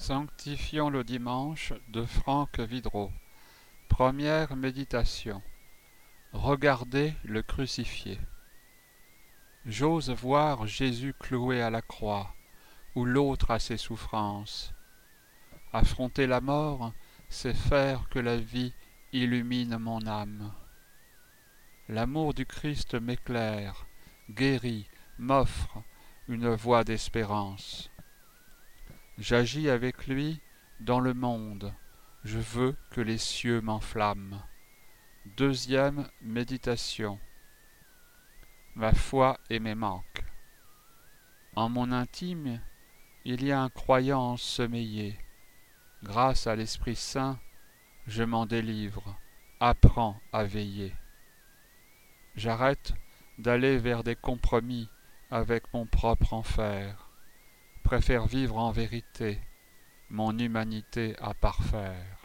Sanctifions le dimanche de Franck Vidreau. Première méditation. Regardez le crucifié. J'ose voir Jésus cloué à la croix, ou l'autre à ses souffrances. Affronter la mort, c'est faire que la vie illumine mon âme. L'amour du Christ m'éclaire, guérit, m'offre une voie d'espérance. J'agis avec lui dans le monde, je veux que les cieux m'enflamment. Deuxième méditation. Ma foi et mes manques. En mon intime, il y a un croyant ensommeillé. Grâce à l'Esprit Saint, je m'en délivre, apprends à veiller. J'arrête d'aller vers des compromis avec mon propre enfer, préfère vivre en vérité, mon humanité à parfaire.